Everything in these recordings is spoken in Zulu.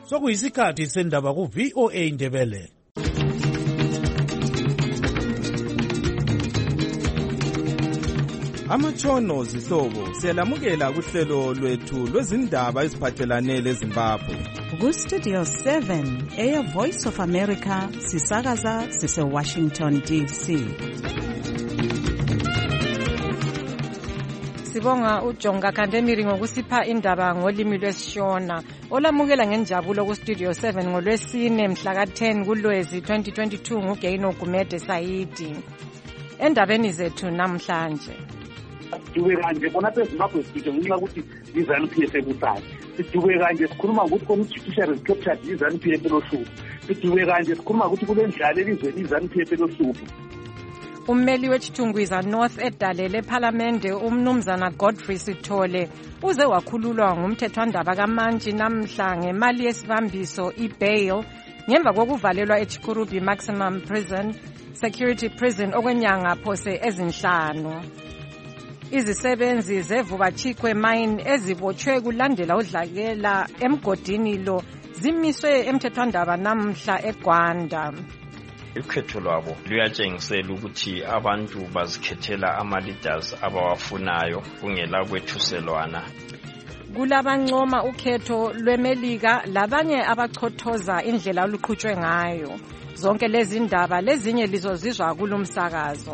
sokuyisikhathi sendaba ku-VOA Indebele. Amatshono zihlobo siyalamukela kuhlelo lwethu lwezindaba eziphathelane leZimbabwe. Ku-Studio 7 Air Voice of America sisakaza sise-Washington DC. Sibonga uJonga Kandemiri ngokusipha indaba ngolimi lwesiShona. Olamukela ngenjabulo ku-Studio 7 ngolwesine mhla ka-10 kuLwezi 2022 nguGaino Gumede Saidi. Endabeni zethu namhlanje. Sidube kanje bona beZimbabwe sitho ngenxa ukuthi iZANU-PF ebusayo. Sidube kanje sikhuluma ukuthi kone-judiciary captured iZANU-PF elohlupho. Sidube kanje sikhuluma ukuthi kulendlala elizweni iZANU-PF elohlupho. Ummeli wechithungwiza North edale lephalamende umnumzana Godfrey Sithole uze wakhululwa ngumthethwandaba kaMantshi namhla ngemali yesibambiso i-bail ngemva kokuvalelwa eChikurubi Maximum Prison Security Prison okwenyanga phose ezinhlanu. Izisebenzi zeVuba Chikwe Mine ezibotshwe kulandela udlakela emgodini lo zimiswe emthethwandaba namhla eGwanda. Ukhetho lwabo luyatshengisela ukuthi abantu bazikhethela ama-leaders abawafunayo kungela kwethuselwana. Kulabancoma ukhetho lweMelika labanye abachothoza indlela oluqhutshwe ngayo. Zonke lezi ndaba lezinye lizozizwa kulumsakazo.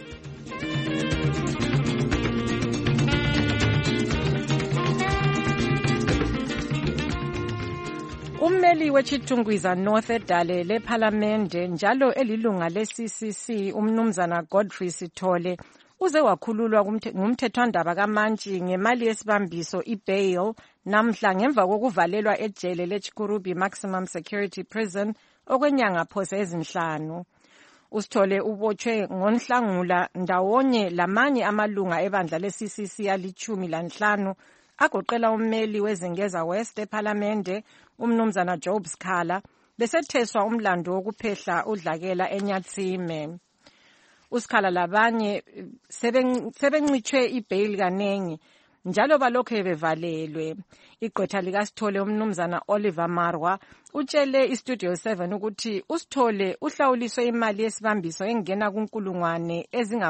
Ummeli wechithungwiza North edale lephalamende njalo elilunga le-CCC umnumzana Godfrey Sithole uze wakhululwa ngumthethwandaba kaMantshi ngemali yesibambiso i-bail namhla ngemva kokuvalelwa ejele leChikurubi Maximum Security Prison okwenyanga phose ezinhlanu. Usithole ubotshwe ngoNhlangula ndawonye lamanye amalunga ebandla le-CCC ali-15 agoqela ummeli wezingeza West ephalamende umnumzana Job Skhala besetheswa umlando wokuphehla udlakela eNyatsime. Uskhala labanye sebencitshwe i-bail kanengi njalo balokho bevalelwe. Igqwetha likaSithole umnumzana Oliver Marwa utshele iStudio 7 ukuthi uSithole uhlawuliswe imali yesibambiso engena kunkulungwane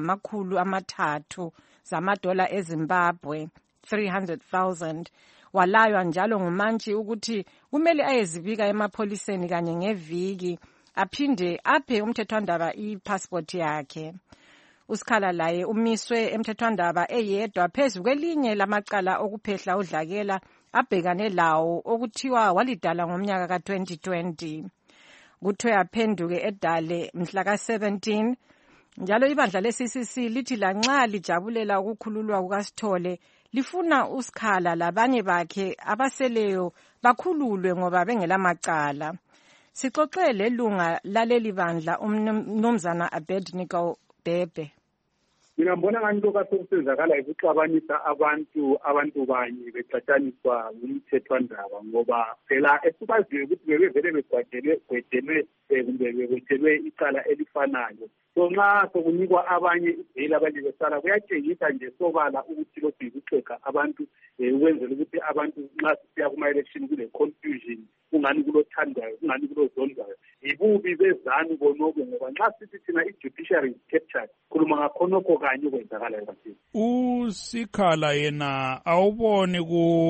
ezingama300 zamadola eZimbabwe 300,000. Walaywa njalo nguMantshi ukuthi kumele ayezibika emapholiseni kanye ngeviki aphinde aphe umthethwandaba ipassport yakhe. Uskhala laye umiswe emthethwandaba eyedwa phezu kwelinye lamacala okuphehla udlakela abhekane lawo okuthiwa walidala ngomnyaka ka-2020. Kuthiwe aphenduke edale mhla ka-17 njalo ibandla le-CCC lithi lanxa lijabulela ukukhululwa kukaSithole lifuna uSkhala labanye bakhe abaseleyo bakhululwe ngoba bengelamacala. Sixoxe lelunga laleli bandla umnumzana Abednego Bebe. Mina ngibona ngani lokho sokusenzakala ukuxabanisa abantu banye becatshaniswa ngumthethwandaba ngoba phela esibazwe ukuthi bebevele begwadelwe kumbe bebethelwe icala elifanayo. So nxa sokunikwa abanye ibheli abanye besala kuyatshengisa nje sobala ukuthi lokhu yikuxega abantu ukwenzela ukuthi abantu nxa sisiya kuma-election kule-confusion kungani kulothandwayo kungani kulozondwayo. Yibubi bezanu bonobo ngoba nxa sithi thina i-judiciary captured khuluma ngakhonokho kanye ukwenzakalayo kathini. uSikhala yena awuboni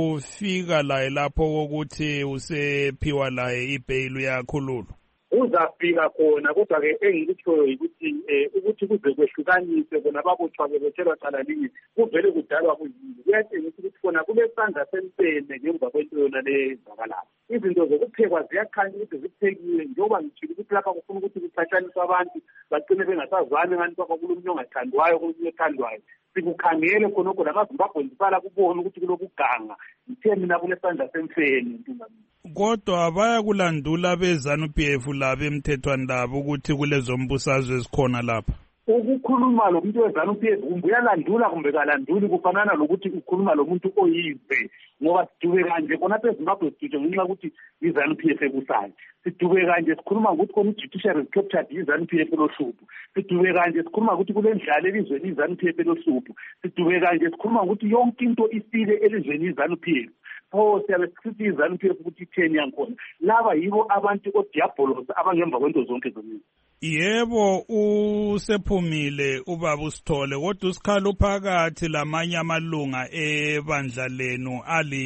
kufika laye lapho kokuthi usephiwa laye ibheyili uyakhululwa? Uzafika khona kodwa-ke engikutshoyo ukuthi kuze kwehlukaniswe bona babotshwa bebetshelwa cala linye kuvele kudalwa kuyini. Kuyatshengisa ukuthi khona kulesandla sempene ngemva kwento yona leyenzakalayo. Izinto zokuphekwa ziyakhanya ukuthi ziphekiwe njengoba ngitshilo ukuthi lapha kufuna ukuthi kucatshaniswe abantu bagcine bengasazwani ngani kwakho kulomunye ongathandwayo kolomunye othandwayo. Sikukhangele khonokho lamaZimbabwe ndisala kubona ukuthi kulokuganga ngithe mina kulesandla sempene ntungamini. Kodwa bayakulandula beZANU-PF laba emthethwandaba ukuthi kulezombusazwe ezikhona lapha. Ukukhuluma lo muntu weZANU-PF kumbe uyalandula kumbe kalanduli kufanana lokuthi ukhuluma lo muntu oyize ngoba sidube kanje khona beZimbabwe sitho ngenxa ukuthi iZANU-PF ebusayo. Sidube kanje sikhuluma ukuthi khona i-judiciary captured iZANU-PF elohlupho. Sidube kanje sikhuluma ukuthi kulendlala elizweni iZANU-PF elohlupho. Sidube kanje sikhuluma ukuthi yonke into isile elizweni iZANU-PF. siyabe sithi iZANU-PF ukuthi 10 yankhona laba yibo abantu odiabolos abangemva kwento zonke zomini. Yebo usephumile ubaba uSithole kodwa usikhala phakathi lamanye amalunga ebandla lenu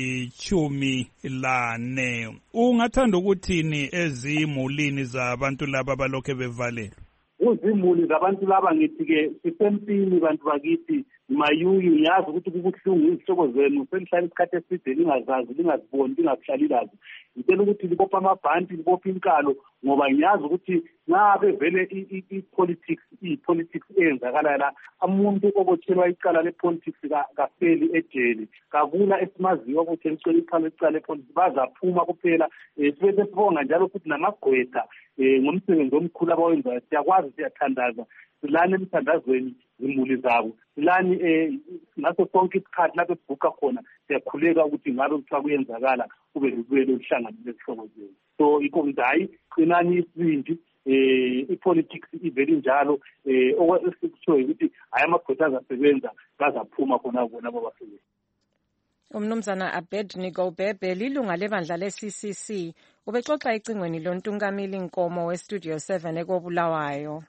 ali-14 ungathanda ukuthini ezimulini zabantu laba balokho bevalelwe? Uzimuli zabantu laba ngithi-ke sisempini bantu bakithi mayuyu ngiyazi ukuthi kubuhlungu izihloko zenu senihlala isikhathi eside lingazazi lingaziboni lingakuhlali lazi ngitshela ukuthi libopha amabhanti libopha inkalo ngoba ngiyazi ukuthi ngabe vele i-politics eyenzakala la umuntu obotshelwa icala le-politics kafeli ejele kakula esimaziyo ukuthi icala le-politics bazaphuma kuphela sibe sesibonga njalo futhi namagqwetha ngomsebenzi omkhulu abawenzayo siyakwazi siyathandaza silani emthandazweni zimuli zabo silani ngaso sonke isikhathi lapho esibhuka khona siyakhuleka ukuthi ngabe kuthiwa kuyenzakala kube lubelo oluhlanganile ezihlobo zenu. So ikho ngithi hayi qinani isibindi i-politics ivele njalo okwesikutshoyo ukuthi hayi amagqwetha azasebenza bazaphuma khona bona babasebenzi. Umnumzana Abednego Bhebhe lilunga lebandla le-CCC ubexoxa ecingweni loNtungamili Nkomo we-Studio 7 ekobulawayo.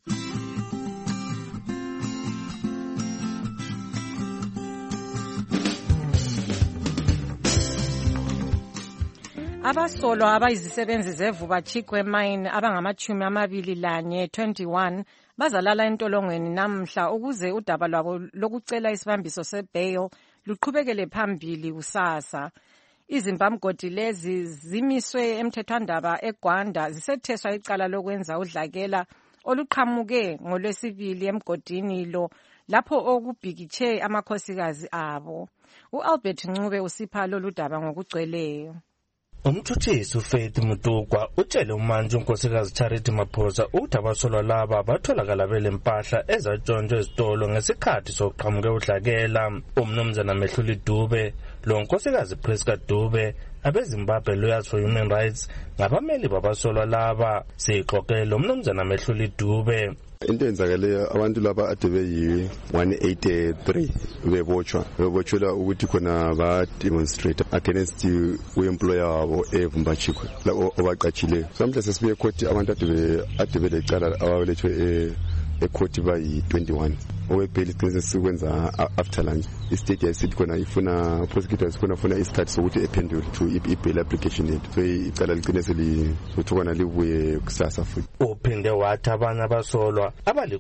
Abasolwa abayizisebenzi zeVuba Chikwe Mine abangama-21 bazalala entolongweni namhla ukuze udaba lwabo lokucela isibambiso sebail luqhubekele phambili kusasa. Izimbamgodi lezi zimiswe emthethwandaba eGwanda zisetheswa icala lokwenza udlakela oluqhamuke ngolwesibili emgodini lo lapho okubhikitshe amakhosikazi abo. U-Albert Ncube usipha lolu daba ngokugcweleyo. Umthuthisi uFaith Mutukwa utshele umantshi unkosikazi Charity Maphosa ukuthi abasolwa laba batholakala belempahla ezatshontshe ezitolo ngesikhathi sokuqhamuke udlakela. Umnumzana Mehluli Dube lo nkosikazi Priska Dube abeZimbabwe Lawyers for Human Rights ngabameli babasolwa laba sixoxele umnumzana Mehluli Dube. Into enzakeleyo abantu laba ade beyi-183 bebotshelwa ukuthi khona ba-demonstrate against u-employer wabo eVuba Chikwe obaqatshileyo. Samhla sesibuye ekhoti abantu ade belecala ababelethwe ekhoti bayi-21 owebheli isiqiniseko sikwenza after lunch. Istate yasithi khona ifuna prosecutors funa isikhathi sokuthi ephendule to i-bail application yethu so icala ligcine ukuthi khona libuye kusasa futhi. Uphinde wathi abanye abasolwa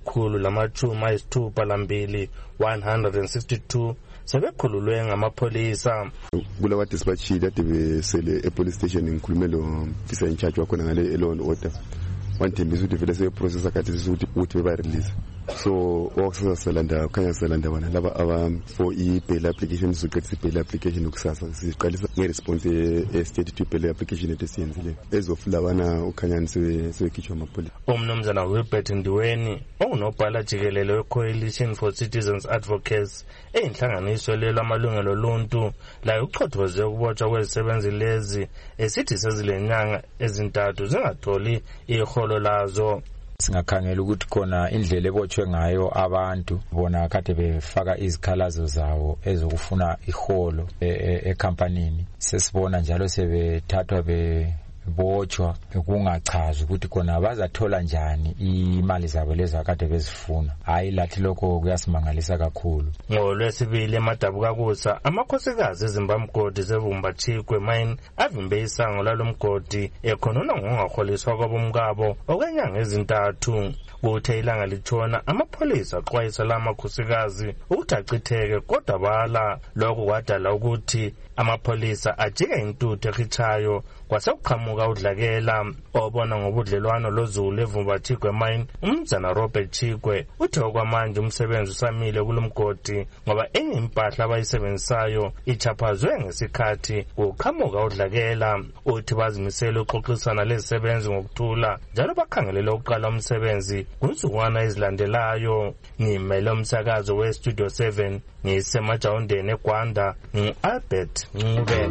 abali-162 162 sebekhululwe ngamapholisa. Kulawa dispatchile ade besele epolice station ngikhulume lo officer in charge wakhona ngale law and order wanthembisa ukuthi vele sebeprocessa kathi ukuthi beba-release. So okusaselanda khanya selanda bona laba for i-bail application sizoqedisa i-bail application ukusasa siqalisa nge-response e-state to bail application etesiyenzile ezofulawana ukhanyani sebekhitshwa amapolisa. Umnumzana Wilbert Ndiweni ongunobhala jikelele we-Coalition for Citizens Advocates eyinhlanganiso lelo amalungelo oluntu layo uchothozwe ukubotshwa kwezisebenzi lezi esithi sezilenyanga ezintathu zingatholi iholo lazo. Singakhangela ukuthi khona indlela ebotshwe ngayo abantu bona kade befaka izikhalazo zawo ezokufuna iholo ekampanini. Sesibona njalo sebethathwa bebotshwa kungachazi ukuthi khona bazathola njani imali zabo lezo akade bezifuna. Hayi lathi lokho kuyasimangalisa kakhulu. NgoLwesibili eMadabukakusa amakhosikazi ezimbamgodi zeVuba Chikwe Mine avimbe isango lalomgodi ekhonona ngokungaholiswa kwabomkabo okwenyanga ezintathu. Kuthe ilanga litshona amapholisa axwayisa la makhosikazi ukuthi achitheke kodwa bala. Lokho kwadala ukuthi amapholisa ajike intuthu ehichayo kwasekuqhamuka udlakela. Obona ngobudlelwano lozulu eVuba Chikwe Mine umnumzana Robert Chikwe uthe okwamanje umsebenzi usamile kulomgodi ngoba enye impahla abayisebenzisayo ichaphazwe ngesikhathi kuqhamuka udlakela. Uthi bazimisele uxoxisana lezisebenzi ngokuthula njalo bakhangelele ukuqala umsebenzi kunsukwana ezilandelayo. Ngimele umsakazo we-Studio 7 ngisemajawundeni eGwanda ngu-Albert Ncube.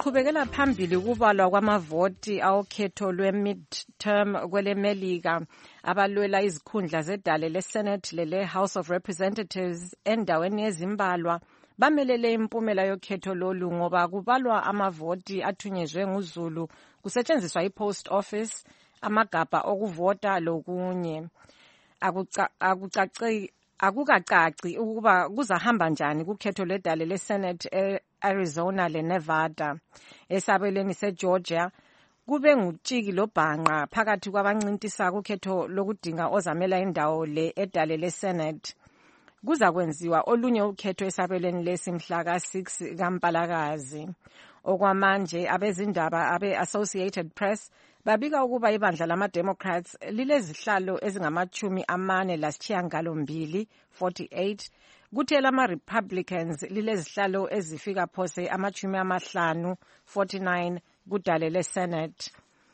Kuqhubekela phambili ukubalwa kwamavoti awokhetho lwe-midterm kwelemelika abalwela izikhundla zedale le-Senate lele-House of Representatives endaweni yezimbalwa bamelele impumela yokhetho lolu ngoba kubalwa amavoti athunyezwe nguZulu kusetshenziswa i-post office, amagabha okuvota lokunye. Akukacaci ukuba kuzahamba njani kukhetho lwedale le-Senate e-Arizona le-Nevada. Esabelweni se-Georgia kube ngutshiki lobhanqa phakathi kwabancintisa kukhetho lokudinga ozamela indawo le edale le-Senate. Kuzakwenziwa olunye ukhetho esabelweni lesimhla ka-6 kaMpalakazi. Okwamanje abezindaba abe-Associated Press babika ukuba ibandla lama-Democrats lilezihlalo ezingama-48, 48, kuthi elama-Republicans lilezihlalo ezifika phose ama-50, 49 kudale le-Senate.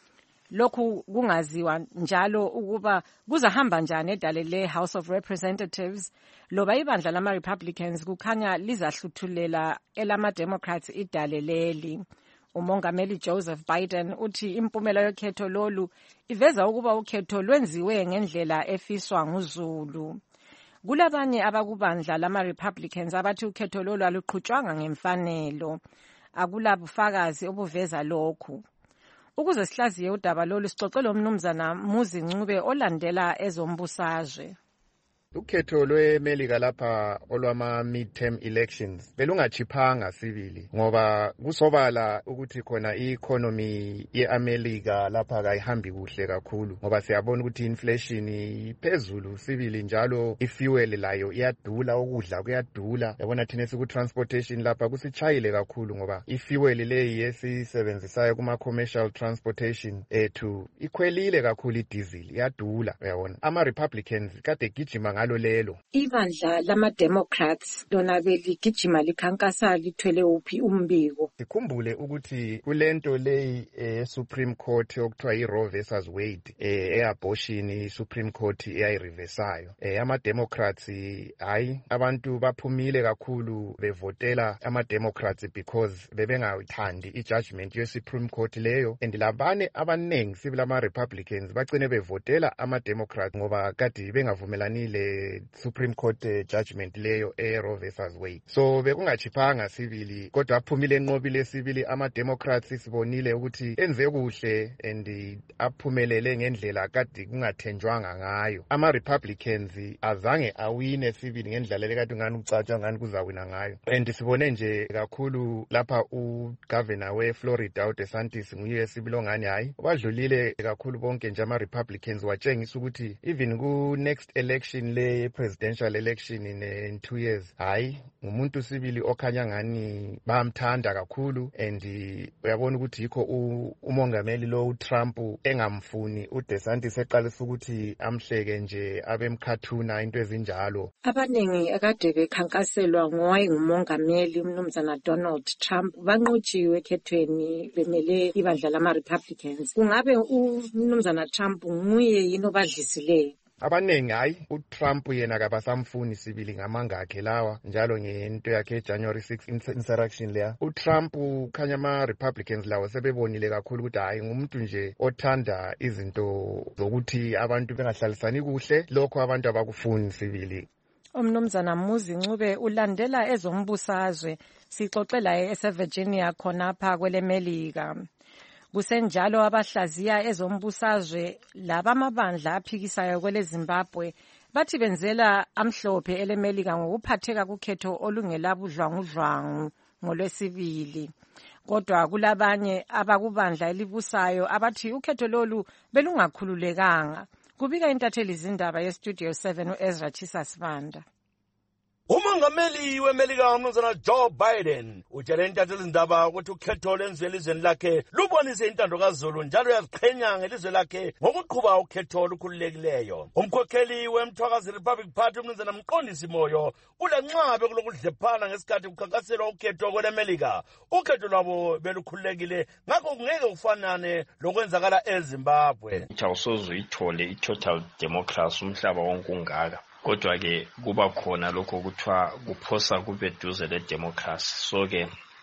Lokhu kungaziwa njalo ukuba kuzahamba njani edale le-House of Representatives loba ibandla lama-Republicans kukhanya lizahluthulela elama-Democrats idale leli. Umongameli Joseph Biden uthi impumela yokhetho lolu iveza ukuba ukhetho lwenziwe ngendlela efiswa nguZulu. Kulabanye abakubandla lama-Republicans abathi ukhetho lolu aluqhutshwanga ngemfanelo. Akulabufakazi obuveza lokhu. Ukuze sihlaziye udaba lolu sixoxe lomnumzana Muzi Ncube olandela ezombusazwe. Ukhetho lweMelika lapha olwama midterm elections belungachiphanga sibili ngoba kusobala ukuthi khona i-economy ye-America lapha kayihambi kuhle kakhulu ngoba siyabona ukuthi inflation iphezulu sibili njalo ifuel layo iyadula, ukudla kuyadula. Yabona thina siku-transportation lapha kusitshayile kakhulu ngoba ifuel leyi esisebenzisayo kuma-commercial transportation ethu ikhwelile kakhulu, i-diesel iyadula. Yabona ama-Republicans kade gijima ngalo lelo. Ibandla lama-Democrats lona beligijima likhankasa lithwele uphi umbiko? Sikhumbule ukuthi kulento leyi Supreme Court okuthiwa i-Roe versus Wade e-abortion i-Supreme Court eyayireversayo. Ama-Democrats hayi abantu baphumile kakhulu bevotela ama-Democrats because bebengayithandi i-judgment ye-Supreme Court leyo, and labane abanengi sibili ama-Republicans bagcine bevotela ama-Democrats ngoba kade bengavumelanile Supreme Court judgment leyo e-Roe versus Wade. So bekungachiphanga sibili kodwa aphumile enqobile sibili ama-Democrats sibonile ukuthi enze kuhle and aphumelele ngendlela kade kungathenjwanga ngayo. Ama-Republicans azange awine sibili ngendlela lekade ngani ucatshwa ngani kuzawina ngayo, and sibone nje kakhulu lapha ugovernor we-Florida uDeSantis nguye sibili ongani hayi wadlulile kakhulu bonke nje ama-Republicans watshengisa ukuthi even ku-next election le presidential election in 2 years hayi ngumuntu sibili okhanya ngani bamthanda kakhulu, and uyabona ukuthi yikho umongameli lo uTrump engamfuni uDeSantis eqalisa ukuthi amhleke nje abemkhathuna into ezinjalo. Abanengi akade bekhankaselwa ngowayengumongameli umnumzana Donald Trump banqotshiwe ekhethweni bemele ibandla lama-Republicans. Kungabe umnumzana Trump nguye yini obadlisileyo? Abanengi hayi uTrump yena kabasamfuni sibili ngamanga akhe lawa njalo ngento yakhe January 6 insurrection leya. uTrump khanya ama-Republicans lawo sebebonile kakhulu ukuthi hayi ngumuntu nje othanda izinto zokuthi abantu bengahlalisani kuhle, lokho abantu abakufuni sibili. Umnumzana Muzi Ncube ulandela ezombusazwe, sixoxela eseVirginia khonapha kwelemelika. Kusenjalo abahlaziya ezombusazwe laba amabandla aphikisayo kwele Zimbabwe bathi benzela amhlophe elemelika ngokuphatheka kukhetho olungelabudlwangudlwangu ngolwesibili. Kodwa kulabanye abakubandla elibusayo abathi ukhetho lolu belungakhululekanga. Kubika intatheli zindaba ye-Studio 7 u-Ezra Chisasibanda. Umongameli weMelika umnumzana Joe Biden utshele intatheli zindaba ukuthi ukhetho lwenziwe elizweni lakhe lubonise intando kaZulu njalo uyaziqhenya ngelizwe lakhe ngokuqhuba ukhetho olukhululekileyo. Umkhokheli wemthwakazi Republic Party umnumzana Mqondisi Moyo ulenxabe kulokudlephana ngesikhathi kukhankaselwa ukhetho kweleMelika. Ukhetho lwabo belukhululekile ngakho kungeke kufanane lokwenzakala eZimbabwe. Awusoze uyithole i-total democracy umhlaba wonke ungaka. Kodwa ke kuba khona lokho kuthiwa kuphosa kube duze le democracy. So ke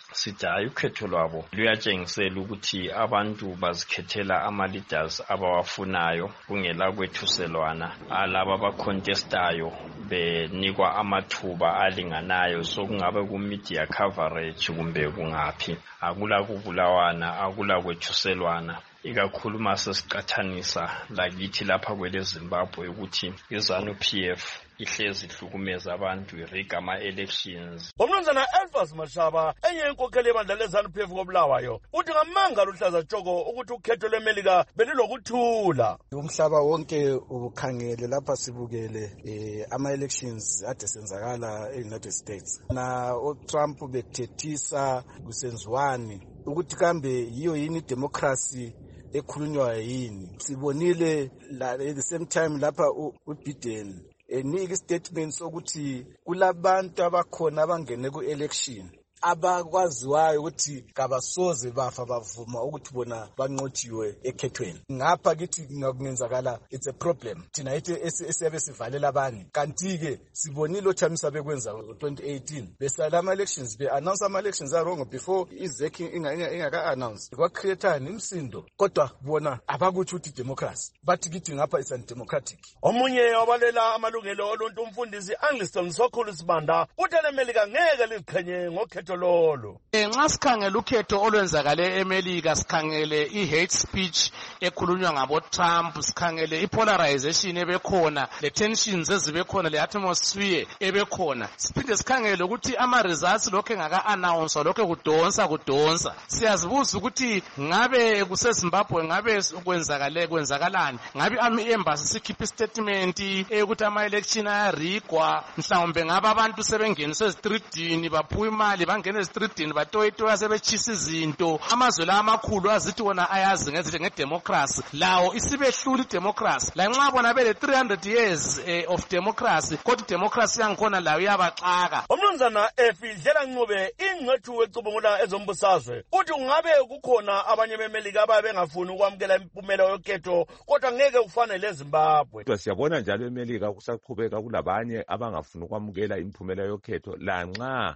sithi hayi ukhetho lwabo luyatshengisela ukuthi abantu bazikhethela ama-leaders abawafunayo kungela kwethuselwana, alaba abacontestayo benikwa amathuba alinganayo, so kungabe ku-media coverage kumbe kungaphi, akula kubulawana, akula kwethuselwana. Ikakhulu mase siqathanisa lakithi lapha kwele Zimbabwe ukuthi iZANU-PF ihlezi ihlukumeza abantu irega ama-elections. Umnumzana Elfas Mashaba enye inkokheli yebandla leZANU-PF koBulawayo uthi ngamanga luhlaza tshoko ukuthi ukhetho lweMelika belilokuthula. Umhlaba wonke ubukhangele lapha sibukele ama-elections ade senzakala e-United States na uTrump bekuthethisa kusenziwani ukuthi kambe yiyo yini democracy ekhulunywayo yini. Sibonile at the same time lapha uBiden enika statements sokuthi kulabantu abakhona abangene ku-election abakwaziwayo ukuthi kabasoze bafa bavuma ukuthi bona banqotshiwe ekhethweni. Ngapha kithi ngakungenzakala it's a problem thina yithi esiyabe sivalela abanye, kanti-ke sibonile othamisa bekwenza 2018 besala ama-elections be-announce ama-elections are-wrong before izeki ingaka-announce kwakreathani imsindo, kodwa bona abakuthi ukuthi democracy bathi kithi ngapha is undemocratic. Omunye wabalela amalungelo oluntu umfundisi Angliston Sokhulu Sibanda uthi leMelika ngeke liziqhenye ngokhetho lolo. Nxa sikhangele ukhetho olwenzakale eMelika, sikhangele i-hate speech ekhulunywa ngabo Trump, sikhangele i-polarization ebekhona, le-tensions ezibekhona, le-atmosphere ebekhona, siphinde sikhangele ukuthi ama-results lokhu engaka-announce lokhu kudonsa. Siyazibuza ukuthi ngabe kuseZimbabwe ngabe kwenzakalani, ngabe ama-embassy sikhipha istatement ukuthi ama-election ayarigwa, mhlawumbe ngabe abantu sebengeniswe ezitridini baphuwa imali bangena ezitridini batoyitoya sebetshisa izinto. Amazwe la amakhulu azithi wona ayazi ngedemocracy, lawo isibehlula idemocracy. Lanxa bona bele 300 years of democracy, kodwa democracy yangikhona lawo iyabaxaka. Umnumzana Efidlela Ncube ingcwethu ecubungula ezombusazwe uthi ungabe kukhona abanye beMelika ababengafuni ukwamukela impumela yokhetho kodwa ngeke kufane leZimbabwe. Siyabona njalo eMelika kusaqhubeka kulabanye abangafuni ukwamukela impumela yokhetho lanxa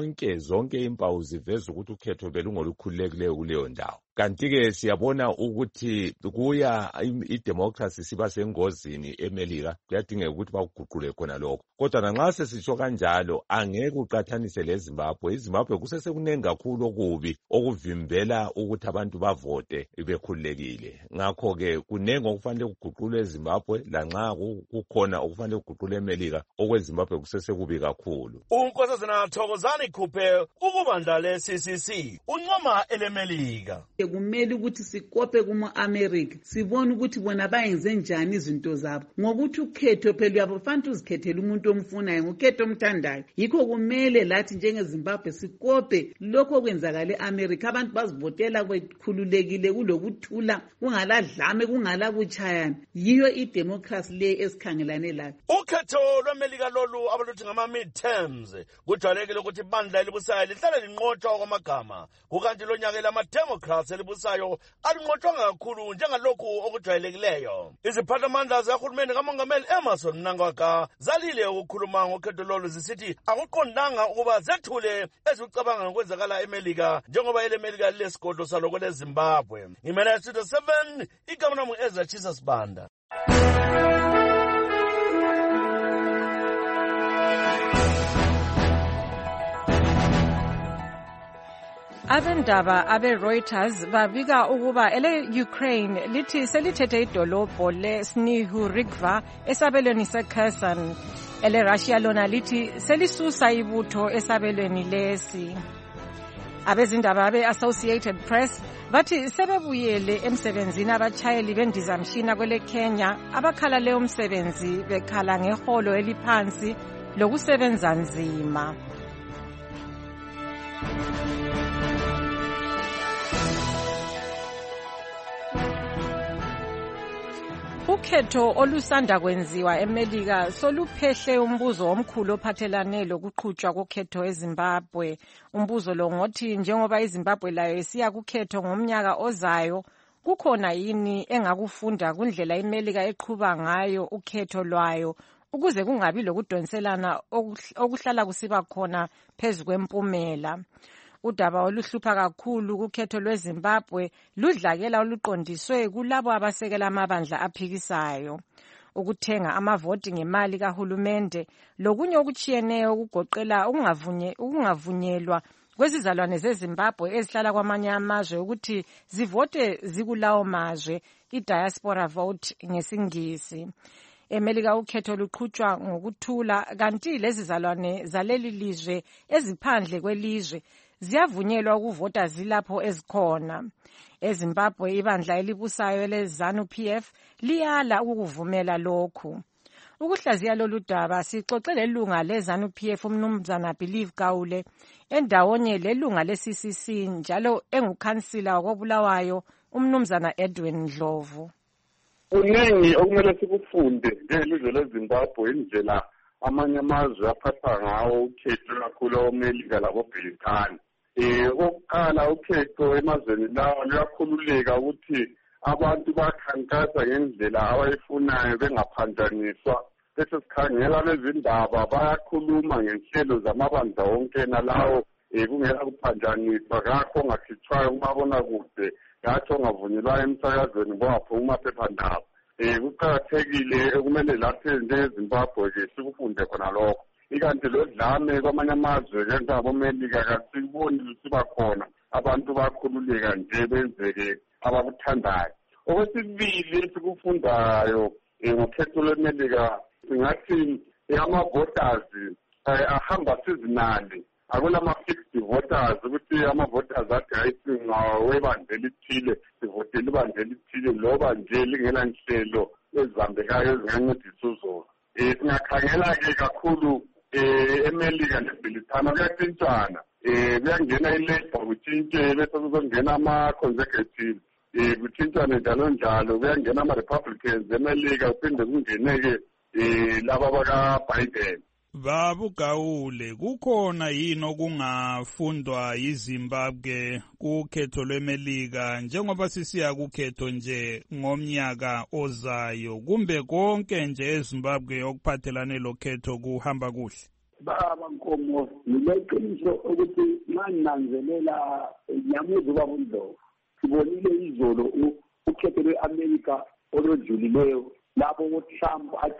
zonke impawu ziveza ukuthi ukhetho belungolukhululekileyo kuleyo ndawo. Kanti-ke siyabona ukuthi kuya idemocracy siba sengozini eMelika, kuyadingeka ukuthi bakuguqule khona lokho. Kodwa nanxa sesitsho kanjalo angeke uqathanise leZimbabwe. iZimbabwe kusesekuningi kakhulu okubi okuvimbela ukuthi abantu bavote bekhululekile. Ngakho-ke kunengi okufanele kuguqulwe eZimbabwe, lanxa kukhona okufanele kuguqulwe eMelika, okweZimbabwe kusesekubi kakhulu. Unkosazana Thokozani Khuphe ukubandla le-CCC uncoma eleMelika. Kumele ukuthi sikope kuma-America sibone ukuthi bona bayenze njani izinto zabo, ngokuthi ukhetho phela uyafanele uzikhethele umuntu omfunayo ngokhetho omthandayo. Yikho kumele lathi njengeZimbabwe sikope lokho okwenzakala e-America, abantu bazivotela bekhululekile kulokuthula, kungaladlame, kungalabutshayana. Yiyo idemocracy le esikhangelane layo. Ukhetho lweMelika lolu abaluthi ngama-midterms kujwayelekile ukuthi ibandla elibusayo lihlale linqotshwa kwamagama, kukanti lo nyaka lama-democrats elibusayo alinqotshwanga kakhulu njengalokhu okujwayelekileyo. Iziphathamandla zikahulumeni kaMongameli Emmerson Mnangagwa zalile ukukhuluma ngokhetho lolu zisithi akuqondanga ukuba zethule ezikucabanga ngokwenzakala eMelika njengoba eleMelika lilesigodlo salo kweleZimbabwe. Ngimena eStudio 7 igama lami Ezra Chisa Sibanda. Abendaba abe-Reuters babika ukuba ele-Ukraine lithi selithethe idolobho le-Snihurivka esabelweni se-Kherson. Ele-Russia lona lithi selisusa ibutho esabelweni lesi. Abezindaba abe-Associated Press bathi sebebuyele emsebenzini abatshayeli bendizamshina kwele Kenya abakhala leyo msebenzi bekhala ngeholo eliphansi lokusebenza nzima. Ukhetho olusanda kwenziwa eMelika soluphehle umbuzo omkhulu ophathelane lokuqhutshwa kokhetho eZimbabwe. Umbuzo lo ngothi njengoba iZimbabwe layo isiya kukhetho ngomnyaka ozayo, kukhona yini engakufunda kundlela iMelika eqhuba ngayo ukhetho lwayo ukuze kungabi lokudonselana okuhlala kusiba khona phezu kwempumela. Udaba oluhlupha kakhulu kukhetho lweZimbabwe ludlakela oluqondiswe kulabo abasekela amabandla aphikisayo. Ukuthenga amavoti ngemali kahulumende lokunye okutshiyeneyo okugoqela ukungavunyelwa kwezizalwane zeZimbabwe ezihlala kwamanye amazwe ukuthi zivote zikulawo mazwe, i-diaspora vote ngesingisi. eMelika ukhetho luqhutshwa ngokuthula, kanti lezizalwane zaleli lizwe eziphandle kwelizwe ziyavunyelwa ukuvota zilapho ezikhona. eZimbabwe ibandla elibusayo eleZANU-PF liyala ukuvumela lokhu. Ukuhlaziya lolu daba sixoxe lelunga leZANU-PF umnumzana Believe Gawule endawonye lelunga le-CCC njalo engukhansila wakobulawayo umnumzana Edwin Ndlovu. Kuningi okumele sikufunde ngelizwe leZimbabwe indlela amanye amazwe aphatha ngawo ukhetho kakhulu omelika laboBrithani. Okokuqala ukhetho emazweni lawo luyakhululeka ukuthi abantu bakhankasa ngendlela abayifunayo bengaphanjaniswa. Bese sikhangela lezindaba bayakhuluma ngenhlelo zamabandla wonke nalawo kungela kuphanjaniswa, ngakho ongakhithwayo kumabonakude, ngakho ongavunyelwayo emsakazweni ngowaphuma amaphephandaba. Kuqakathekile kumele lapho njengeZimbabwe-ke sikufunde khona lokho. Ikanti lo dlame kwamanye amazwe njengabomelika kasiboni lusiba khona, abantu bakhululeka nje benzeke abakuthandayo. Okwesibili esikufundayo ngokhetho lwemelika singathi ama-voters ahamba seasonally, akulama-fixed voters ukuthi ama-voters athi ayisingawebandla elithile sivotele ibandla elithile loba nje lingela nhlelo ezibambekayo ezingancedisa uzulu. Singakhangela-ke kakhulu eMelika neBrithani kuyatshintshana, kuyangena i-Labour kutshintshe bese kuzongena ama-Conservative, kutshintshane njalo njalo, kuyangena ama-Republicans eMelika kuphinde kungeneke laba baka-Biden. Babu Gawule, kukhona yini okungafundwa yiZimbabwe kukhetho lweMelika njengoba sisiya kukhetho nje ngomnyaka ozayo, kumbe konke nje eZimbabwe okuphathelane lokhetho kuhamba kuhle? Baba Nkomo, ngileqiniso ukuthi mananzelela nyamuzi babundlo sibonile izolo ukhetho lwe-Amerika oludlulileyo lapho uTrump athi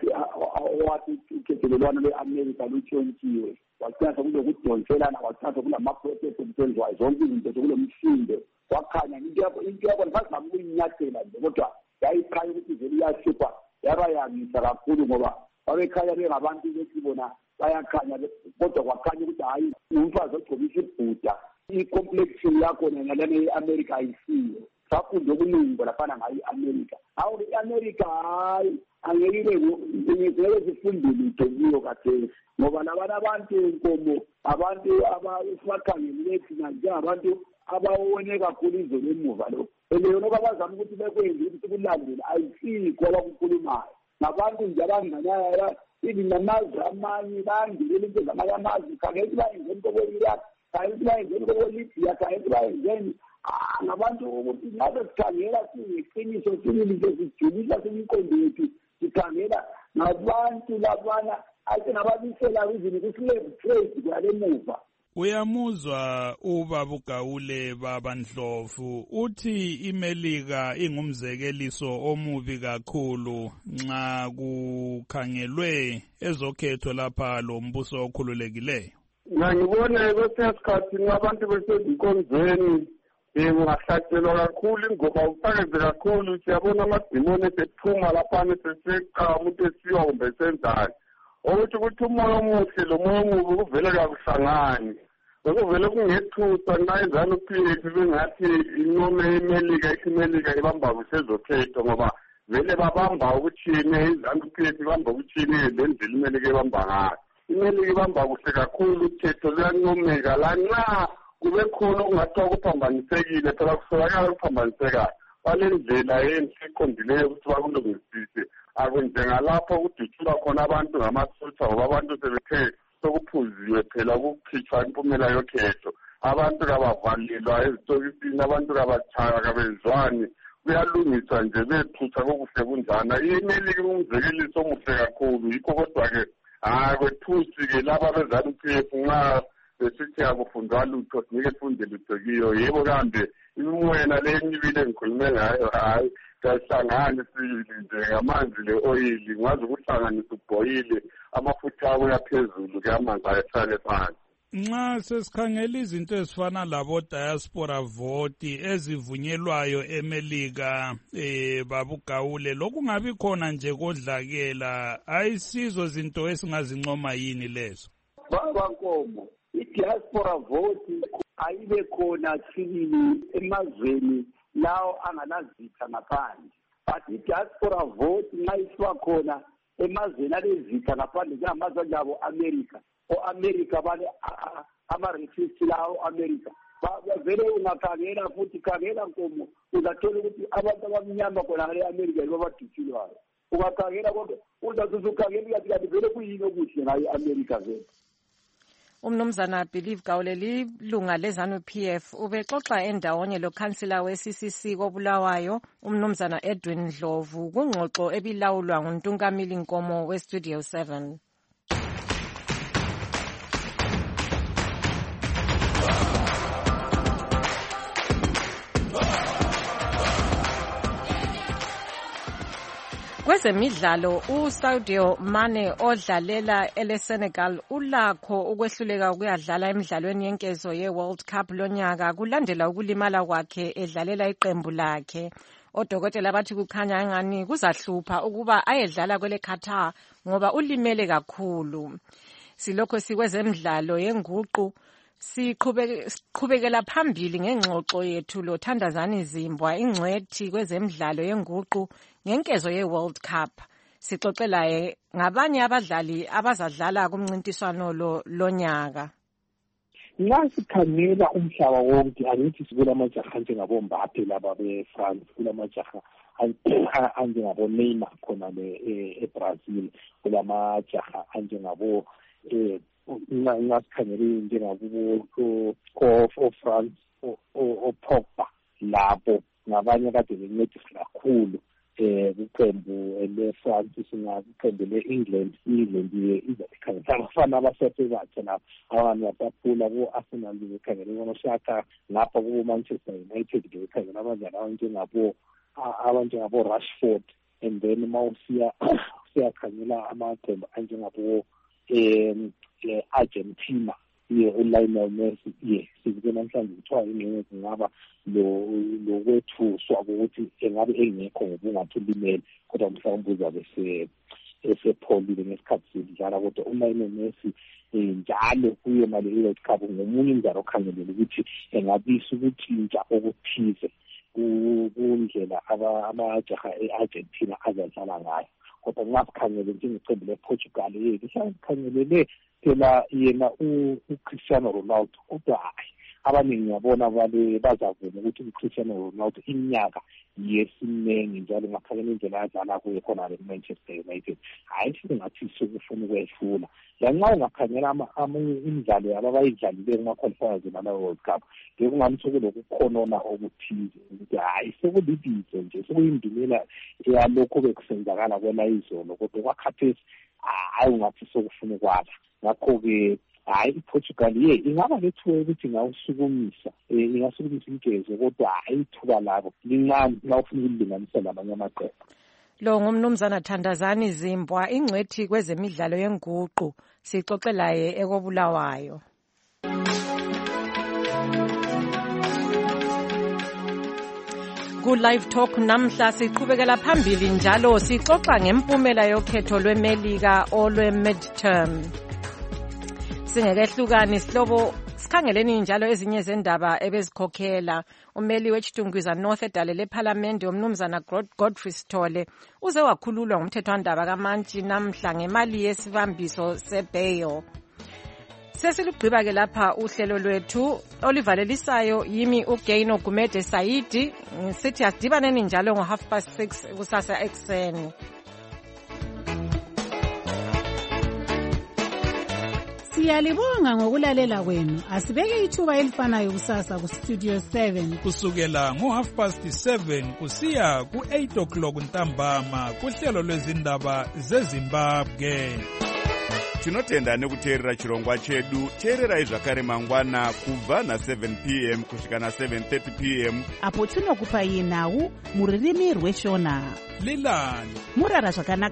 ukhethelelwano lwe-Amerika lutshontshiwe, wacatha kulokudonselana, wacatha kulamaprotest okuthenziwayo, zonke izinto zokulo msindo wakhanya into yabo ngifazama ukuyinyathela nje, kodwa yayikhanya ukuthi izolo iyahlupha, yabayangisa kakhulu ngoba babekhanya bengabantu bethi bona bayakhanya, kodwa kwakhanya ukuthi hayi umfazi ogcobisa ibhuda, i-complexion yakhona ngalana i-Amerika ayisiyo. Safunde okuningi laphana ngayo i-Amerika. Awu i-Amerika hayi angeke ngeke sifunde lutho kuyo kathesi, ngoba labana abantu Nkomo, abantu abafakhangele thina njengabantu abawone kakhulu izolo emuva lo eleyona abazama ukuthi bekwenze ukuthi kulandele ayisikho abakukhulumayo nabantu nje abanganayo namazwe amanye bangilela into zamanye amazwe, khangeke bayenzeni kobo-Iraq, khangeke bayenzeni kobo-Libya, khangeke bayenzeni ngabantu ukuthi ngabe sikhangela siyiqiniso sinilise sijulisa semiqondo yethu, sikhangela ngabantu labana ake nababisela izinto ku-slave trade kwale muva. Uyamuzwa uBabu Gawule Baba Ndlovu uthi iMelika ingumzekeliso omubi kakhulu nxa kukhangelwe ezokhetho lapha lombuso okhululekileyo. Ngibona kwesinye isikhathi abantu besezinkonzweni ungahlatshelwa kakhulu ngoba uqakeze kakhulu, siyabona amadimoni esephuma laphana seseqa umuntu esiwa kumbe esenzani, ukuthi umoya omuhle lomoya omubi kuvele kakuhlangani, okuvele kungethusa nxa iZANU-PF bengathi inome iMelika, iMelika ibamba kusezokhetho ngoba vele babamba ukuthini, iZANU-PF ibamba ukuthini lendlela iMelika ibamba ngayo. iMelika ibamba kuhle kakhulu, ukhetho luyancomeka lanxa kube khona okungathiwa kuphambanisekile, phela kusolakala kuphambanisekayo kwale ndlela enhle eqondileyo ukuthi bakulungisise. Akwenjengalapho kudutshulwa khona abantu ngamasotsha ngoba abantu sebethe sokuphuziwe phela ukukhitshwa impumela yokhetho, abantu kabavalelwa ezitokisini, abantu kabatshaywa kabezwani, kuyalungiswa nje bethutha kokuhle kunjana. iMelika umzekeliso omuhle kakhulu, yikho kodwa-ke kwethusi-ke laba beZANU-PF nxa besithi akufundwa lutho sinike funde lutho kiyo. Yebo kambe imwena le nyibile ngikhulume ngayo hayi kahlangani sibili nje ngamanzi le oil ngazi ukuhlanganisa ubhoyile amafutha abuya phezulu ke amanzi ayasale phansi. Nxa sesikhangela izinto ezifana labo diaspora vote ezivunyelwayo eMelika babugawule lokhu ngabi khona nje kodlakela ayisizo zinto esingazincoma yini lezo. Baba Nkomo, i-diaspora vote ayibe khona sibili emazweni lawo anganazitha ngaphandle. But i-diaspora vote nxa isiba khona emazweni alezitha ngaphandle njengamazwe njabo America. O-America bale ama-refugee lawo America vele ungakhangela futhi khangela Nkomo uzathola ukuthi abantu abamnyama khona ngale America yibo abadutshulwayo. Ungakhangela kodwa uzazuza ukhangela kanti vele kuyini okuhle ngayo America vele. Umnumzana Believe Gawule lilunga leZANU-PF ubexoxa endawonye lokhansila we-CCC koBulawayo umnumzana Edwin Ndlovu kungxoxo ebilawulwa nguNtungamili Nkomo we-Studio 7. Kwezemidlalo uSadio Mane odlalela eleSenegal ulakho ukwehluleka ukuyadlala emidlalweni yenkezo yeWorld Cup lonyaka kulandela ukulimala kwakhe edlalela iqembu lakhe. Odokotela bathi kukhanya ngani kuzahlupha ukuba ayedlala kwele Qatar ngoba ulimele kakhulu. Silokho sikwezemidlalo yenguqu siqhubekela phambili ngengxoxo yethu lo Thandazani Zimbwa ingcwethi kwezemidlalo yenguqu ngenkezo yeWorld Cup. Sixoxela ngabanye abadlali abazadlala kumncintiswano lonyaka. Nxa sikhangela umhlaba wonke angithi sikulamajaha njengabombape laba beFrance, kulamajaha anjengabo Neymar khona eBrazil, kulamajaha anjengabo ngasikhangele njengabo France Pogba labo ngabanye kade bencedisa kakhulu kuqembu leFrance singakuqembu leEngland izakhangela abafana abasesebatsha lapha abantu basaphula ku-Arsenal bekhangele ngoShaka lapha ku-Manchester United bekhangela abadlali abanjengabo Rashford and then siyakhangela amaqembu anjengabo Argentina uLionel Messi sizike namhlanje kuthiwa ingxenye kungaba lo kwethuswa ukuthi engabe engekho ngobungathi ulimele kodwa mhlawumbe uzabe esepholile ngesikhathi sidlala kodwa uLionel Messi njalo kuye mali iWorld Cup ngomunye umdlalo okhangelele ukuthi engabisa ukutshintsha okuthize kundlela amajaha e-Argentina azadlala ngayo. Kodwa ngasikhangele njengeqembu lePortugal lisikhangelele phela yena uCristiano Ronaldo kodwa hayi abaningi ngiyabona bazavuma ukuthi uCristiano Ronaldo iminyaka yesinengi njalo ngakhangela indlela adlala kuyo khona leManchester United hayi singathi sokufuna ukwehlula lanxa ungakhangela imidlalo yabo abayidlalile kuma-qualifiers nala World Cup ngekungani sokulokukhonona okuthize ukuthi hayi sekulibizo nje sekuyindumela yalokho bekusenzakala kwela izolo kodwa kwakhathesi hayi ungathi sokufuna ukwala. Ngakho-ke hayi iPortugal ingaba lethuba ukuthi ingasukumisa inkezo kodwa hayi ithuba labo lincane la ufuna ukulinganisa lamanye amaqembu. Lo ngumnumzana Thandazani Zimbwa ingcwethi kwezemidlalo yenguqu sixoxela ekobulawayo. Ku-Live Talk namhla siqhubekela phambili njalo sixoxa ngempumela yokhetho lweMelika olwe-midterm. Singekehlukani sihlobo sikhangeleni njalo ezinye zendaba ebezikhokhela umeli wechitungwiza North edalele eParliament umnumzana Godfrey Sithole uze wakhululwa ngumthethwandaba kaMantshi namhla ngemali yesibambiso sebail. Sesilugqiba ke lapha uhlelo lwethu olivalelisayo yimi uGaino Gumede Saidi sithi asidibaneni njalo ngo6:30 kusasa ekseni. Siyalibonga ngokulalela kwenu. Asibeke ithuba elifanayo kusasa ku Studio 7 kusukela ngo7:30 kusiya ku8 o'clock ntambama kuhlelo lwezindaba zeZimbabwe. tinotenda nekuteerera chirongwa chedu. teererai zvakare mangwana kubva na7 p.m. kusvika na7:30 p.m. apo tinokupai nhau muririmi rweshona. lilani murara zvakanaka